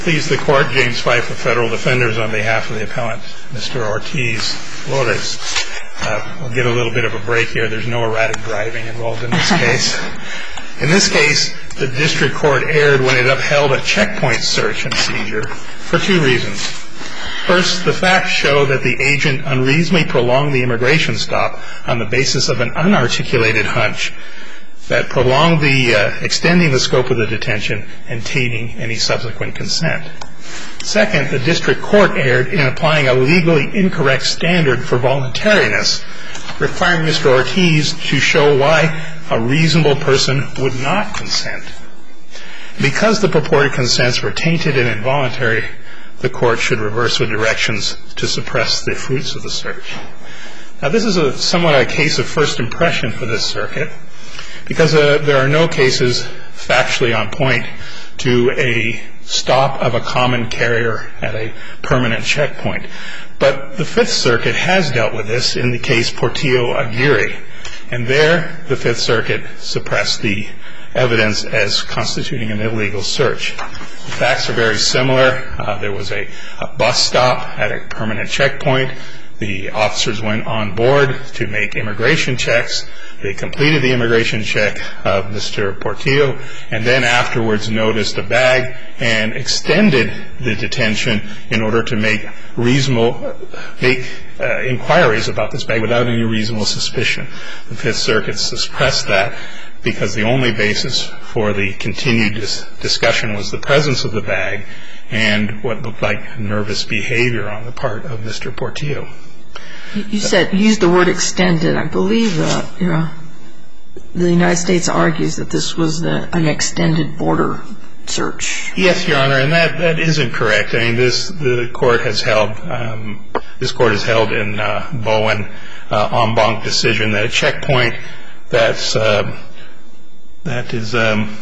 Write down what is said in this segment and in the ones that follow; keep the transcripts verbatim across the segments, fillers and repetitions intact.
Please the court, James Fife of Federal Defenders, on behalf of the appellant, Mister Ortiz-Flores. Uh, we'll get a little bit of a break here. There's no erratic driving involved in this case. In this case, the district court erred when it upheld a checkpoint search and seizure for two reasons. First, the facts show that the agent unreasonably prolonged the immigration stop on the basis of an unarticulated hunch that prolonged the uh, extending the scope of the detention and tainting any subsequent consent. Second, the district court erred in applying a legally incorrect standard for voluntariness, requiring Mister Ortiz to show why a reasonable person would not consent. Because the purported consents were tainted and involuntary, the court should reverse with directions to suppress the fruits of the search. Now, this is a somewhat a case of first impression for this circuit, because uh, there are no cases factually on point to a stop of a common carrier at a permanent checkpoint. But the Fifth Circuit has dealt with this in the case Portillo-Aguirre, and there the Fifth Circuit suppressed the evidence as constituting an illegal search. The facts are very similar. Uh, there was a, a bus stop at a permanent checkpoint. The officers went on board to make immigration checks. They completed the immigration check of Mister Portillo and then afterwards noticed a bag and extended the detention in order to make reasonable make uh, inquiries about this bag without any reasonable suspicion. The Fifth Circuit suppressed that because the only basis for the continued dis- discussion was the presence of the bag and what looked like nervous behavior on the part of Mister Portillo. You said, you used the word extended. I believe uh, you know, the United States argues that this was the, an extended border search. Yes, Your Honor, and that, that isn't correct. I mean, this the court has held um, this court has held in uh, Bowen uh, en banc decision that a checkpoint that's uh, that is. Um,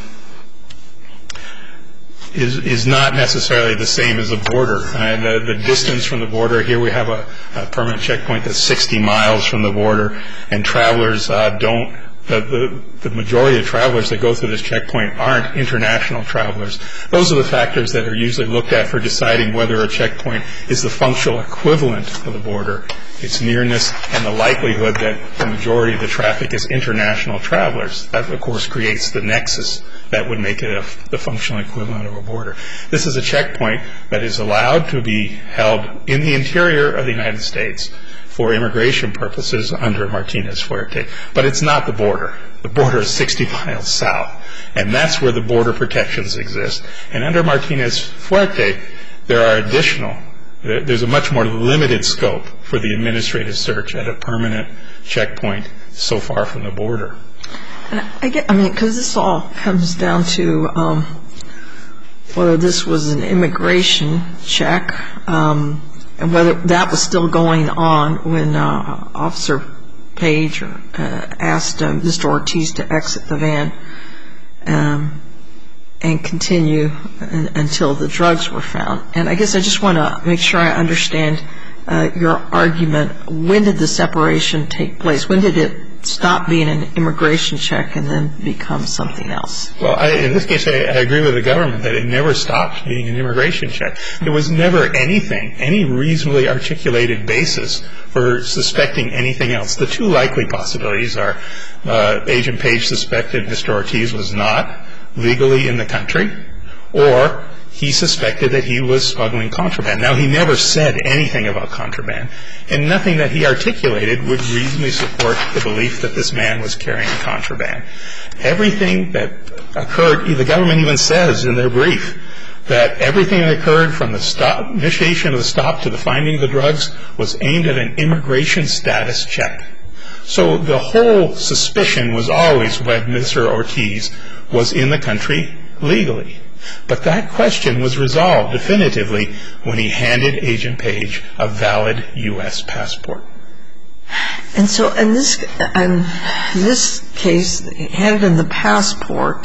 Is, is not necessarily the same as a border. And the, the distance from the border, here we have a, a permanent checkpoint that's sixty miles from the border, and travelers uh, don't, the, the, the majority of travelers that go through this checkpoint aren't international travelers. Those are the factors that are usually looked at for deciding whether a checkpoint is the functional equivalent of the border. Its nearness and the likelihood that the majority of the traffic is international travelers. That, of course, creates the nexus that would make it a, the functional equivalent of a border. This is a checkpoint that is allowed to be held in the interior of the United States for immigration purposes under Martinez-Fuerte. But it's not the border. The border is sixty miles south, and that's where the border protections exist. And under Martinez-Fuerte, there are additional There's a much more limited scope for the administrative search at a permanent checkpoint so far from the border. And I get, I mean, because this all comes down to um, whether this was an immigration check um, and whether that was still going on when uh, Officer Page uh, asked uh, Mister Ortiz to exit the van um, and continue in, until the drugs were found. And I guess I just want to make sure I understand uh, your argument. When did the separation take place? When did it stop being an immigration check and then become something else? Well, I, in this case, I, I agree with the government that it never stopped being an immigration check. There was never anything, any reasonably articulated basis for suspecting anything else. The two likely possibilities are uh, Agent Page suspected Mister Ortiz was not legally in the country, or he suspected that he was smuggling contraband. Now, he never said anything about contraband, and nothing that he articulated would reasonably support the belief that this man was carrying contraband. Everything that occurred, the government even says in their brief that everything that occurred from the stop, initiation of the stop to the finding of the drugs was aimed at an immigration status check. So the whole suspicion was always when Mister Ortiz was in the country legally. But that question was resolved definitively when he handed Agent Page a valid U S passport. And so in this, in this case, handed in the passport,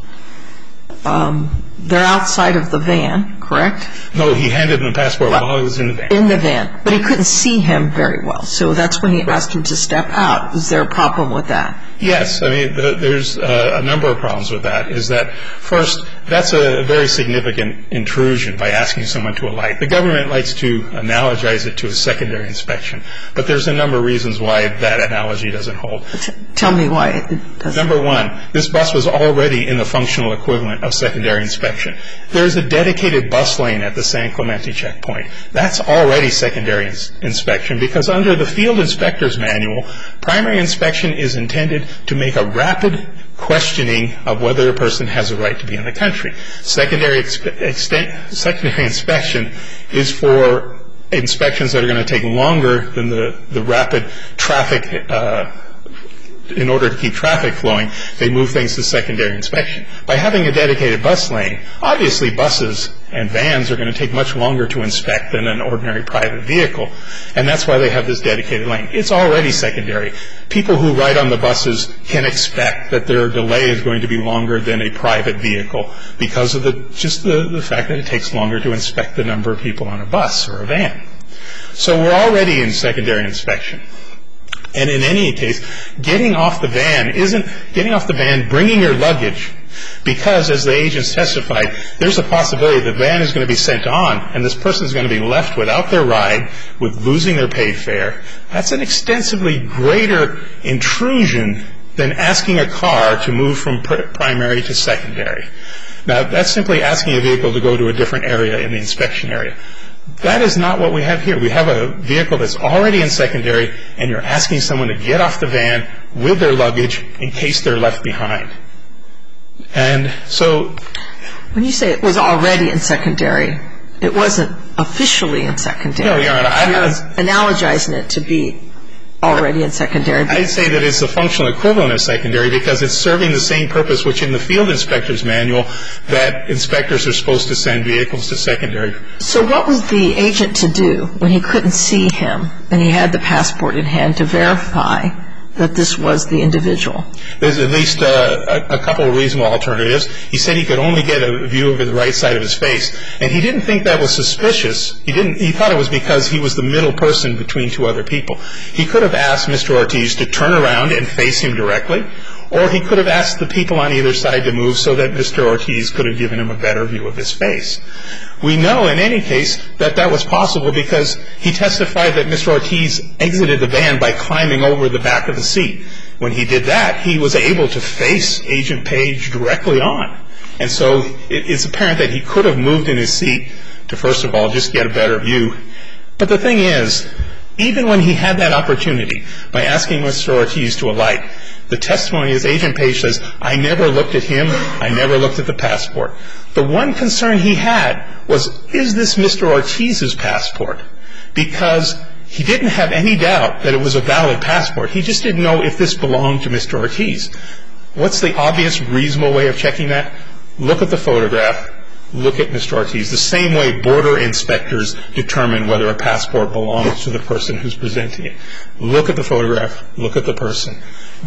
um, they're outside of the van, correct? No, he handed him the passport well, while he was in the van. In the van. But he couldn't see him very well. So that's when he asked him to step out. Was there a problem with that? Yes. I mean, the, there's uh, a number of problems with that. Is that, first, that's a very significant intrusion by asking someone to alight. The government likes to analogize it to a secondary inspection, but there's a number of reasons why that analogy doesn't hold. Tell me why it doesn't. Number one, this bus was already in the functional equivalent of secondary inspection. There's a dedicated bus lane at the San Clemente checkpoint. That's already secondary ins- inspection because under the field inspector's manual, primary inspection is intended to make a rapid questioning of whether a person has a right to be in the country. Secondary, exp- extent, secondary inspection is for inspections that are going to take longer than the, the rapid traffic uh in order to keep traffic flowing, they move things to secondary inspection. By having a dedicated bus lane, obviously buses and vans are going to take much longer to inspect than an ordinary private vehicle, and that's why they have this dedicated lane. It's already secondary. People who ride on the buses can expect that their delay is going to be longer than a private vehicle because of the just the, the fact that it takes longer to inspect the number of people on a bus or a van. So we're already in secondary inspection. And in any case, getting off the van isn't getting off the van, bringing your luggage, because as the agents testified, there's a possibility the van is going to be sent on and this person is going to be left without their ride, with losing their paid fare. That's an extensively greater intrusion than asking a car to move from pr- primary to secondary. Now, that's simply asking a vehicle to go to a different area in the inspection area. That is not what we have here. We have a vehicle that's already in secondary, and you're asking someone to get off the van with their luggage in case they're left behind. And so... When you say it was already in secondary, it wasn't officially in secondary. No, Your Honor. I, You're analogizing it to be already in secondary. I'd say that it's the functional equivalent of secondary because it's serving the same purpose which in the field inspector's manual that inspectors are supposed to send vehicles to secondary. So what was the agent to do when he couldn't see him and he had the passport in hand to verify that this was the individual? There's at least uh, a, a couple of reasonable alternatives. He said he could only get a view of the right side of his face, and he didn't think that was suspicious. He didn't. He thought it was because he was the middle person between two other people. He could have asked Mister Ortiz to turn around and face him directly, or he could have asked the people on either side to move so that Mister Ortiz could have given him a better view of his face. We know, in any case, that that was possible because he testified that Mister Ortiz exited the van by climbing over the back of the seat. When he did that, he was able to face Agent Page directly on. And so it's apparent that he could have moved in his seat to, first of all, just get a better view. But the thing is, even when he had that opportunity by asking Mister Ortiz to alight, the testimony is Agent Page says, I never looked at him, I never looked at the passport. The one concern he had was, is this Mister Ortiz's passport? Because he didn't have any doubt that it was a valid passport. He just didn't know if this belonged to Mister Ortiz. What's the obvious, reasonable way of checking that? Look at the photograph. Look at Mister Ortiz. The same way border inspectors determine whether a passport belongs to the person who's presenting it. Look at the photograph. Look at the person.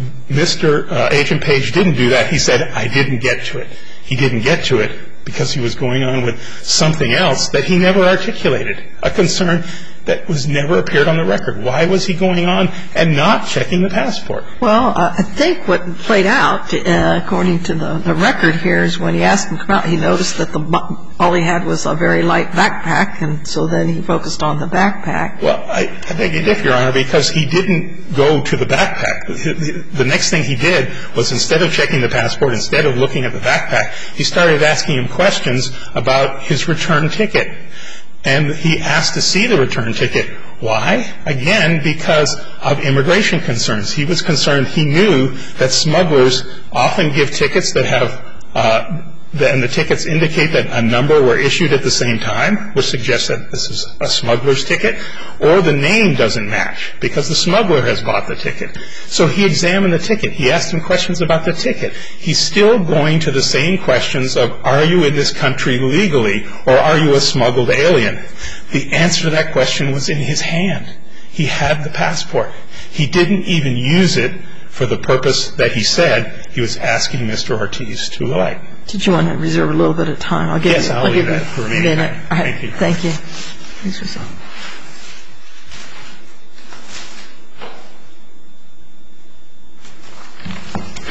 Mister Uh, Agent Page didn't do that. He said, I didn't get to it. He didn't get to it because he was going on with something else that he never articulated, a concern that was never appeared on the record. Why was he going on and not checking the passport? Well, uh, I think what played out, uh, according to the, the record here, is when he asked him to come out, he noticed that the all he had was a very light backpack, and so then he focused on the backpack. Well, I, I beg your differ, Your Honor, because he didn't go to the backpack. The, the next thing he did was, instead of checking the passport, instead of looking at the backpack, he started asking him questions about his return ticket. And he asked to see the return ticket. Why? Again, because of immigration concerns. He was concerned. He knew that smugglers often give tickets that have, uh, and the tickets indicate that a number were issued at the same time, which suggests that this is a smuggler's ticket, or the name doesn't match because the smuggler has bought the ticket. So he examined the ticket. He asked him questions about the ticket. He's still going to the same questions of, are you in this country legally, or are you a smuggled alien? The answer to that question was in his hand. He had the passport. He didn't even use it for the purpose that he said he was asking Mister Ortiz to alight. Did you want to reserve a little bit of time? I'll give yes, you, I'll, I'll leave give that you for a remaining minute. time. All right. Thank you. Thank you. Thanks for saying.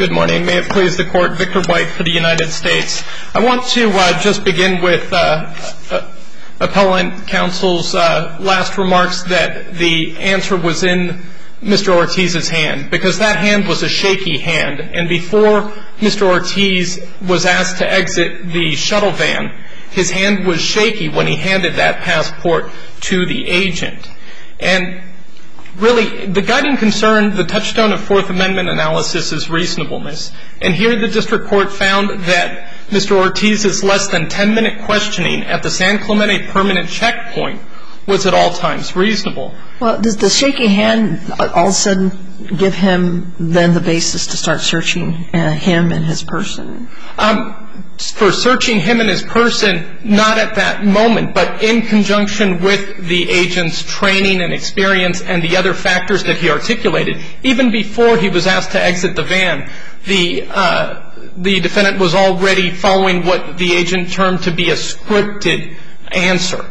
Good morning. May it please the Court, Victor White for the United States. I want to uh, just begin with uh, uh, Appellant Counsel's uh, last remarks that the answer was in Mister Ortiz's hand, because that hand was a shaky hand. And before Mister Ortiz was asked to exit the shuttle van, his hand was shaky when he handed that passport to the agent. And really, the guiding concern, the touchstone of Fourth Amendment analysis is reasonableness. And here the district court found that Mister Ortiz's less than ten-minute questioning at the San Clemente permanent checkpoint was at all times reasonable. Well, does the shaky hand all of a sudden give him then the basis to start searching uh, him and his person? Um, for searching him and his person, not at that moment, but in conjunction with the agent's training and experience and the other factors that he articulated. Even before he was asked to exit the van, the uh, the defendant was already following what the agent termed to be a scripted answer.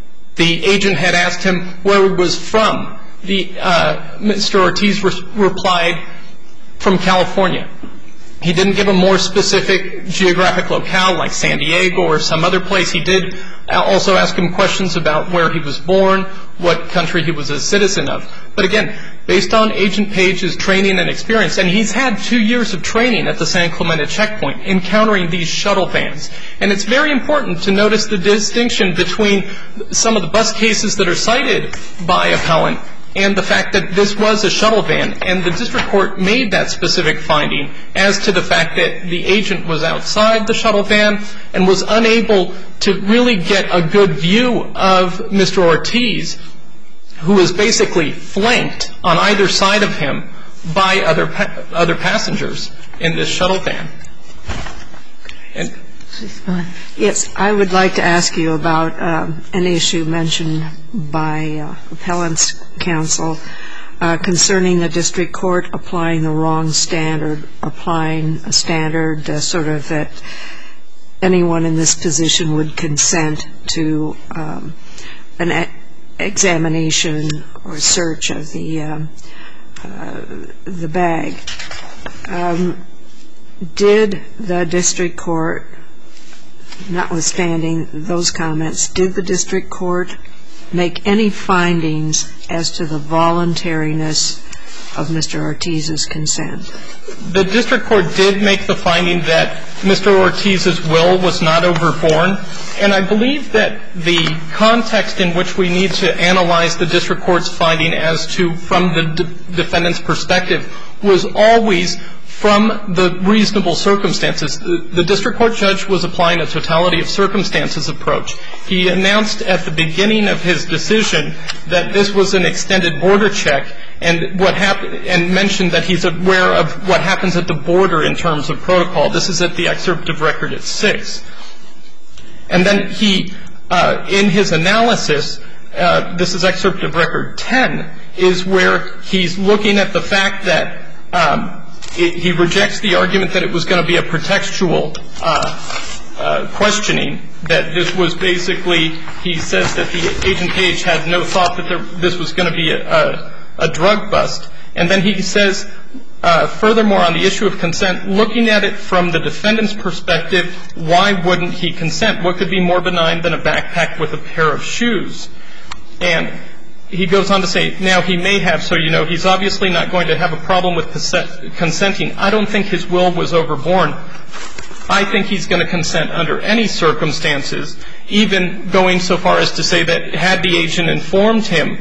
The agent had asked him where he was from. The uh, Mister Ortiz re- replied, from California. He didn't give a more specific geographic locale like San Diego or some other place. He did also ask him questions about where he was born, what country he was a citizen of. But again, based on Agent Page's training and experience, and he's had two years of training at the San Clemente checkpoint encountering these shuttle vans. And it's very important to notice the distinction between some of the bus cases that are cited by appellant and the fact that this was a shuttle van, and the district court made that specific finding as to the fact that the agent was outside the shuttle van and was unable to really get a good view of Mister Ortiz, who was basically flanked on either side of him by other pa- other passengers in this shuttle van. And yes, I would like to ask you about um, an issue mentioned by uh, appellant's counsel uh, concerning the district court applying the wrong standard, applying a standard uh, sort of that anyone in this position would consent to um, an a- examination or search of the um, uh, the bag. Um, did the district court, notwithstanding those comments, did the district court make any findings as to the voluntariness of Mister Ortiz's consent? The district court did make the finding that Mister Ortiz's will was not overborne, and I believe that the context in which we need to analyze the district court's finding as to, from the de- defendant's perspective, was always from the reasonable circumstances. The, the district court judge was applying a totality of circumstances approach. He announced at the beginning of his decision that this was an extended border check, and what happened, and mentioned that he's aware of what happens at the border in terms of protocol. This is at the excerpt of record at six. And then he, uh, in his analysis, uh, this is excerpt of record ten, is where he's looking at the fact that um, it, he rejects the argument that it was going to be a pretextual uh, uh, questioning, that this was basically, he says that the Agent Page had no thought that there, this was going to be a, a, a drug bust. And then he says, uh, furthermore, on the issue of consent, looking at it from the defendant's perspective, why wouldn't he consent? What could be more benign than a backpack with a pair of shoes? And he goes on to say, now he may have, so you know, he's obviously not going to have a problem with consenting. I don't think his will was overborne. I think he's going to consent under any circumstances, even going so far as to say that had the agent informed him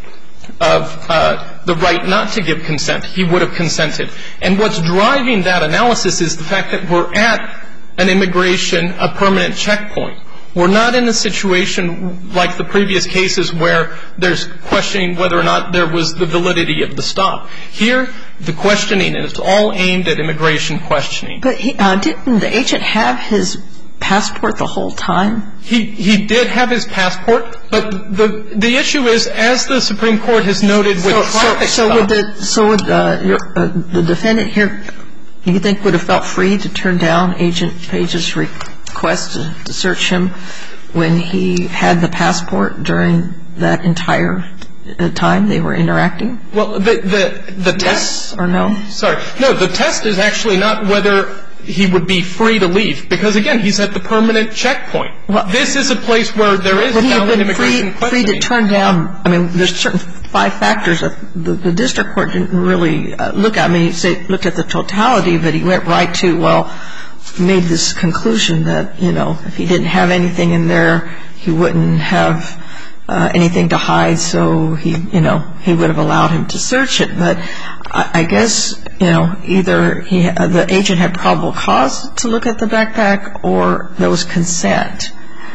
of uh, the right not to give consent, he would have consented. And what's driving that analysis is the fact that we're at an immigration, a permanent checkpoint. We're not in a situation like the previous cases where there's questioning whether or not there was the validity of the stop. Here, the questioning is all aimed at immigration questioning. But he, uh, didn't the agent have his passport the whole time? He he did have his passport, but the the issue is, as the Supreme Court has noted with so, traffic so, so would the so would uh, your, uh, the defendant here, you think, would have felt free to turn down Agent Page's request to, to search him when he had the passport during that entire time they were interacting? Well, the the the test yes or no? Sorry, no. The test is actually not whether he would be free to leave, because again, he's at the permanent checkpoint. Well, this is a place where there is valid immigration free, free to turn down. I mean, there's certain five factors that the, the district court didn't really uh, look at. I mean, he say, looked at the totality, but he went right to, well, made this conclusion that, you know, if he didn't have anything in there, he wouldn't have uh, anything to hide, so he, you know, he would have allowed him to search it. But I, I guess, you know, either he, uh, the agent had probable cause to look at the backpack, or there was consent.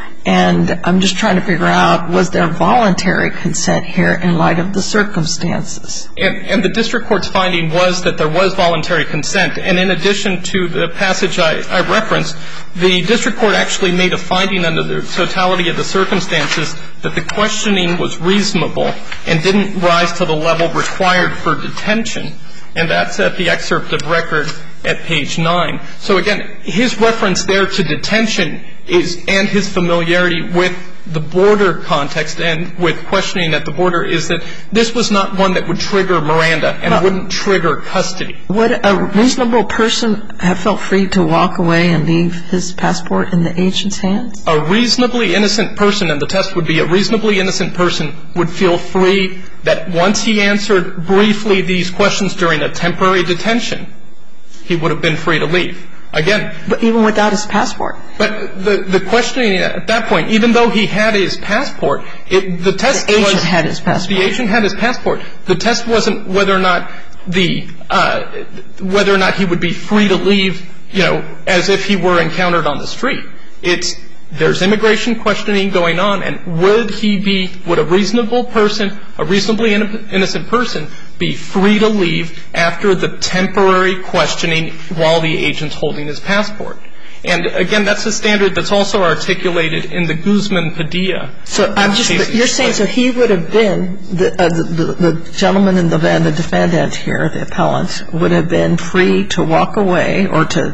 And I'm just trying to figure out, was there voluntary consent here in light of the circumstances? And, and the district court's finding was that there was voluntary consent. And in addition to the passage I, I referenced, the district court actually made a finding under the totality of the circumstances that the questioning was reasonable and didn't rise to the level required for detention. And that's at the excerpt of record at page nine. So again, his reference there to detention is, and his familiarity with the border context and with questioning at the border, is that this was not one that would trigger Miranda and well, wouldn't trigger custody. Would a reasonable person have felt free to walk away and leave his passport in the agent's hands? A reasonably innocent person, and the test would be a reasonably innocent person, would feel free that once he answered briefly these questions during a temporary detention, he would have been free to leave. Again, but even without his passport. But the the questioning at that point, even though he had his passport, it, the test the agent was, had his passport. The agent had his passport. The test wasn't whether or not the uh, whether or not he would be free to leave, you know, as if he were encountered on the street. It's there's immigration questioning going on, and would he be, would a reasonable person, a reasonably innocent person, be free to leave after the temporary questioning while the agent's holding his passport? And again, that's a standard that's also articulated in the Guzman-Padilla. So I'm just, you're saying, so he would have been, the, uh, the, the, the gentleman in the van, the defendant here, the appellant, would have been free to walk away or to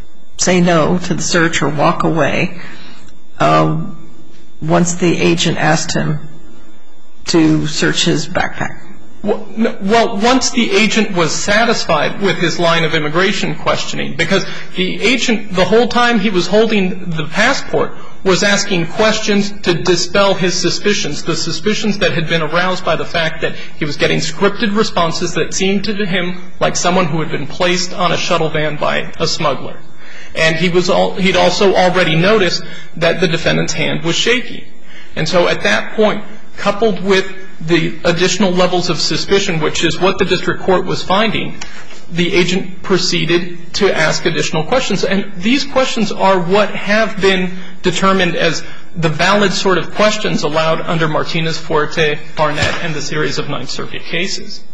say no to the search or walk away uh, once the agent asked him to search his backpack. Well, no, well, once the agent was satisfied with his line of immigration questioning, because the agent, the whole time he was holding the passport, was asking questions to dispel his suspicions, the suspicions that had been aroused by the fact that he was getting scripted responses that seemed to him like someone who had been placed on a shuttle van by a smuggler. And he was all, he'd also already noticed that the defendant's hand was shaky. And so at that point, coupled with the additional levels of suspicion, which is what the district court was finding, the agent proceeded to ask additional questions. And these questions are what have been determined as the valid sort of questions allowed under Martinez, Forte, Barnett, and the series of Ninth Circuit cases.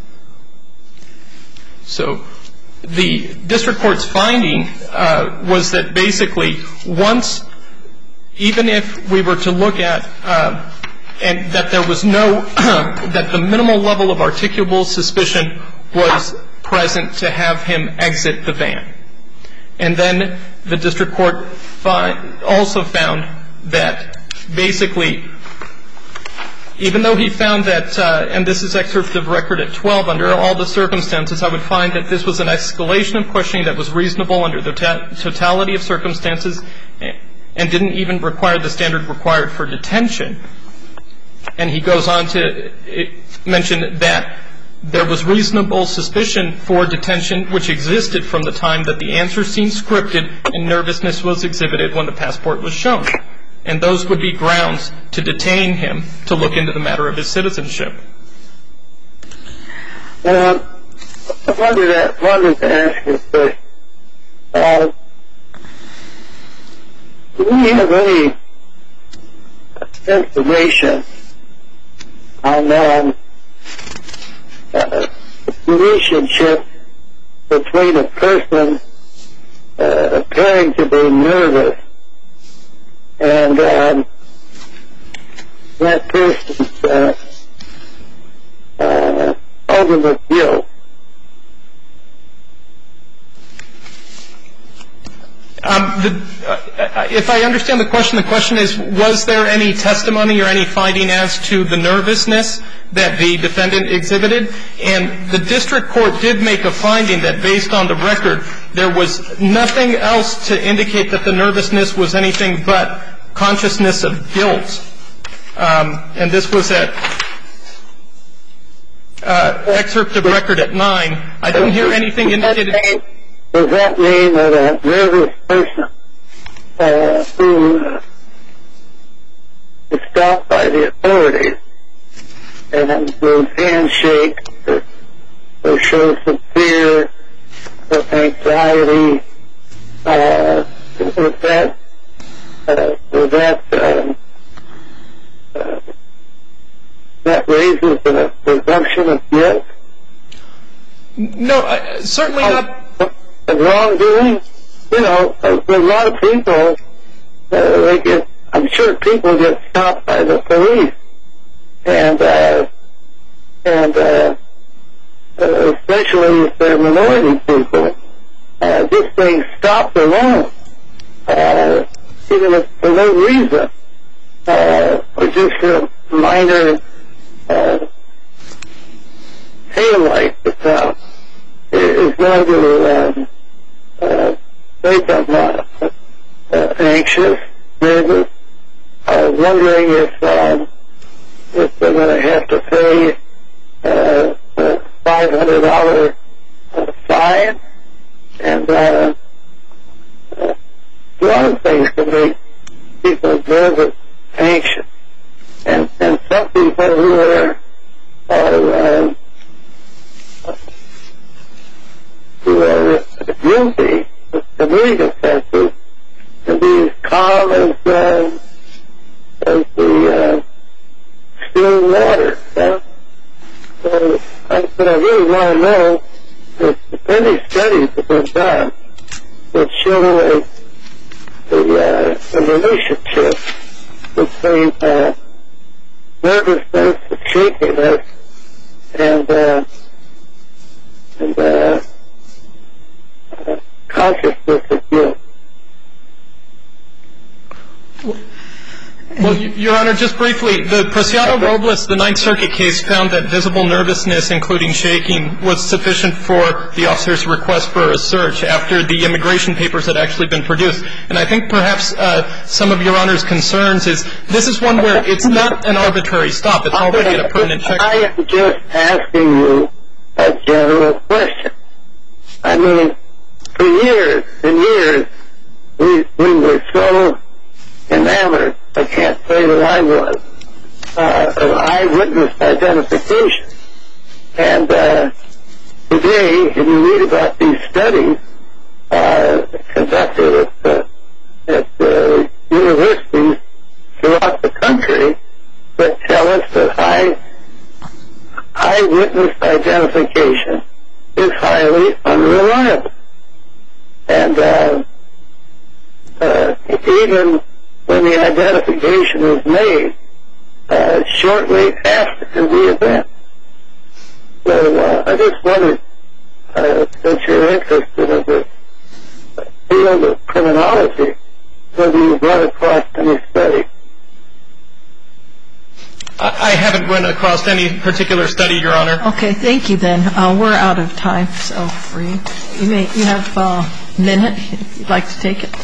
So the district court's finding uh, was that basically once, even if we were to look at uh, and that there was no, that the minimal level of articulable suspicion was present to have him exit the van. And then the district court fi- also found that basically, even though he found that, uh, and this is excerpt of record at twelve, under all the circumstances, I would find that this was an escalation of questioning that was reasonable under the ta- totality of circumstances and didn't even require the standard required for detention. And he goes on to mention that there was reasonable suspicion for detention which existed from the time that the answer seemed scripted and nervousness was exhibited when the passport was shown. And those would be grounds to detain him to look into the matter of his citizenship. Um, I wanted to, wanted to ask you this. Uh, do we have any information on um, uh, the relationship between a person uh, appearing to be nervous and um, that person's uh, uh, ultimate guilt? Um, the, uh, if I understand the question, the question is, was there any testimony or any finding as to the nervousness that the defendant exhibited? And the district court did make a finding that, based on the record, there was nothing else to indicate that the nervousness was anything but consciousness of guilt. Um, and this was at uh, excerpt of record at nine. I didn't hear anything indicated. Does that mean that a nervous person uh, who uh, is stopped by the authorities and whose hands shake or, or show some fear or anxiety, uh, was that, uh, was that, um, uh, that raises the presumption of guilt? No, uh, certainly not. Of wrongdoing? You know, a, a lot of people, uh, they get, I'm sure people get stopped by the police, and, uh, and, uh, uh, especially if they're minority people, uh, just being stopped alone, uh, even if for no reason, uh, or just a minor, uh, taillight that's out, is going to, um, uh, make them, uh, uh, anxious, nervous, uh, wondering if, um, if they're going to have to pay, uh, a five hundred dollars uh, fine, and, uh, uh, a lot of things can make people nervous, anxious, and, and some people who are, are, uh, who are guilty of committing offenses can be as calm as, uh, as the uh, still water. Yeah? So, I, but I really want to know if any studies have been done that show a, a, uh, a relationship between uh, nervousness and shakiness and, uh, and uh, uh, consciousness of guilt. Well, Your Honor, just briefly, the Preciado-Robles, the Ninth Circuit case, found that visible nervousness, including shaking, was sufficient for the officer's request for a search after the immigration papers had actually been produced. And I think perhaps uh, some of Your Honor's concerns is this is one where it's not an arbitrary stop. It's already a permanent check. I am just asking you a general question. I mean, for years and years, we, we were so enamored, I can't say that I was, uh, of eyewitness identification. And uh, today, if you read about these studies uh, conducted at, uh, at uh, universities throughout the country that tell us that eye, eyewitness identification is highly unreliable. And uh, uh, even when the identification is made, uh, shortly after the event. So uh, I just wondered, uh, since you're interested in the field of criminology, whether you've run across any study. I haven't run across any particular study, Your Honor. Okay, thank you then. Uh, we're out of time, so for you, you may you have a minute if you'd like to take it.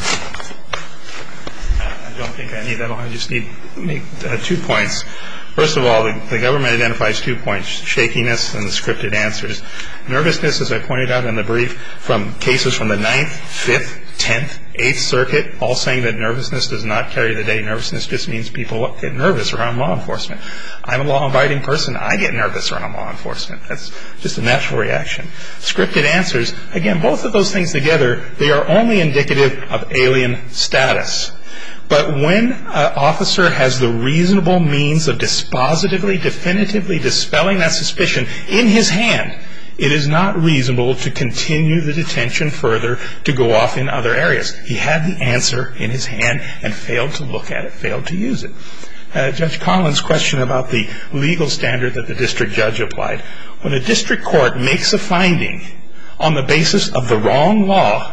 I don't think I need that long. I just need to make uh, two points. First of all, the, the government identifies two points, shakiness and the scripted answers. Nervousness, as I pointed out in the brief, from cases from the ninth, fifth, tenth, eighth Circuit, all saying that nervousness does not carry the day. Nervousness just means people get nervous around law enforcement. I'm a law-abiding person. I get nervous around law enforcement. That's just a natural reaction. Scripted answers, again, both of those things together, they are only indicative of alien status. But when an officer has the reasonable means of dispositively, definitively dispelling that suspicion in his hand, it is not reasonable to continue the detention further to go off in other areas. He had the answer in his hand and failed to look at it, failed to use it. Uh, Judge Collins' question about the legal standard that the district judge applied. When a district court makes a finding on the basis of the wrong law,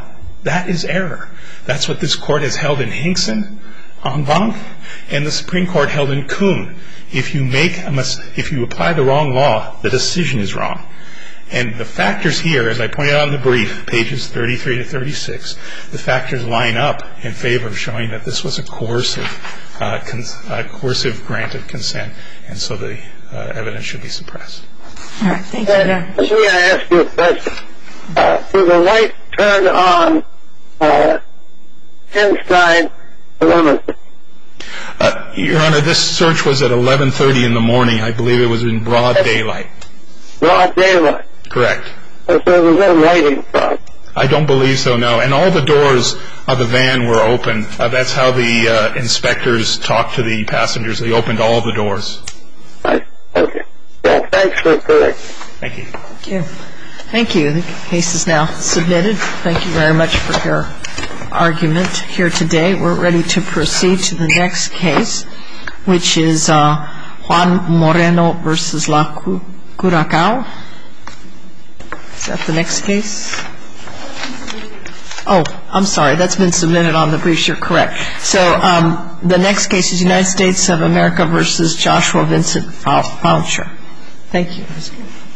That is error. That's what this Court has held in Hinkson, en banc, and the Supreme Court held in Kuhn. If you make a mis- if you apply the wrong law, the decision is wrong. And the factors here, as I pointed out in the brief, pages thirty-three to thirty-six, the factors line up in favor of showing that this was a coercive, uh, cons- uh, coercive grant of consent, and so the uh, evidence should be suppressed. All right, thank you. Let me ask you a question. Uh, do the lights turn on uh, inside the limousine? Uh, Your Honor, this search was at eleven thirty in the morning. I believe it was in broad daylight. Broad daylight? Correct. So there was no lighting problem? I don't believe so, no. And all the doors of the van were open. Uh, that's how the uh, inspectors talked to the passengers. They opened all the doors. Right. Okay. Yeah, thanks for correcting. Thank you. Thank you. Thank you. The case is now submitted. Thank you very much for your argument here today. We're ready to proceed to the next case, which is uh, Juan Moreno versus La Curacao. Is that the next case? Oh, I'm sorry. That's been submitted on the briefs. You're correct. So um, the next case is United States of America versus Joshua Vincent Foucher. Thank you.